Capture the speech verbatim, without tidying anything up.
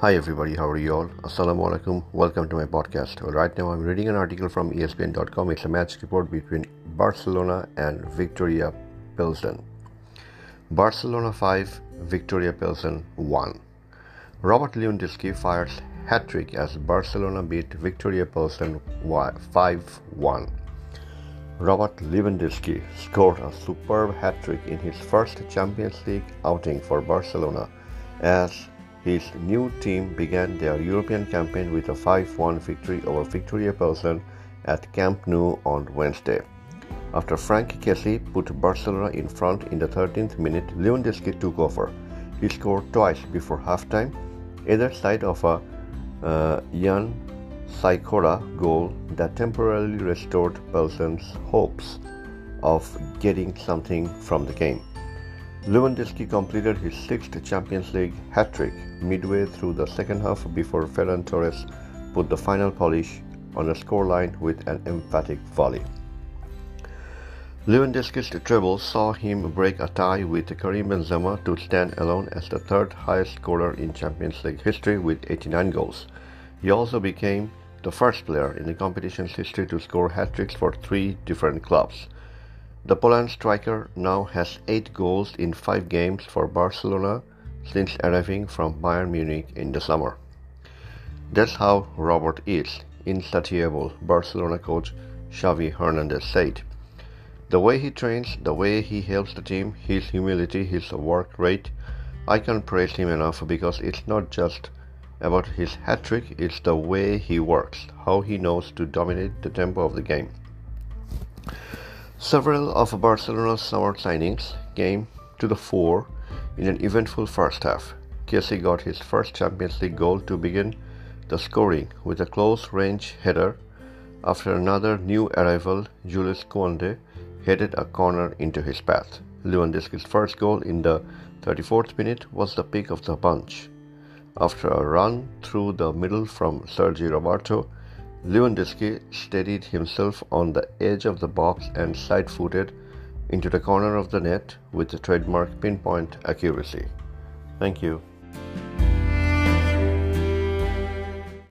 Hi everybody, how are you all? Assalamu alaikum. Welcome to my podcast. Well, right now I'm reading an article from E S P N dot com. It's a match report between Barcelona and Victoria Pilsen. Barcelona five, Victoria Pilsen one. Robert Lewandowski fires hat-trick as Barcelona beat Victoria Pilsen five one. Robert Lewandowski scored a superb hat-trick in his first Champions League outing for Barcelona as his new team began their European campaign with a five one victory over Victoria Pilsen at Camp Nou on Wednesday. After Frank Kessie put Barcelona in front in the thirteenth minute, Lewandowski took over. He scored twice before halftime, either side of a uh, Jan Saikora goal that temporarily restored Pilsen's hopes of getting something from the game. Lewandowski completed his sixth Champions League hat-trick midway through the second half before Ferran Torres put the final polish on the scoreline with an emphatic volley. Lewandowski's treble saw him break a tie with Karim Benzema to stand alone as the third highest scorer in Champions League history with eighty-nine goals. He also became the first player in the competition's history to score hat-tricks for three different clubs. The Poland striker now has eight goals in five games for Barcelona since arriving from Bayern Munich in the summer. That's how Robert is, insatiable, Barcelona coach Xavi Hernandez said. The way he trains, the way he helps the team, his humility, his work rate, I can't praise him enough because it's not just about his hat-trick, it's the way he works, how he knows to dominate the tempo of the game. Several of Barcelona's summer signings came to the fore in an eventful first half. Kessie got his first Champions League goal to begin the scoring with a close-range header after another new arrival, Jules Koundé, headed a corner into his path. Lewandowski's first goal in the thirty-fourth minute was the pick of the bunch. After a run through the middle from Sergi Roberto, Lewandowski steadied himself on the edge of the box and side-footed into the corner of the net with the trademark pinpoint accuracy. Thank you.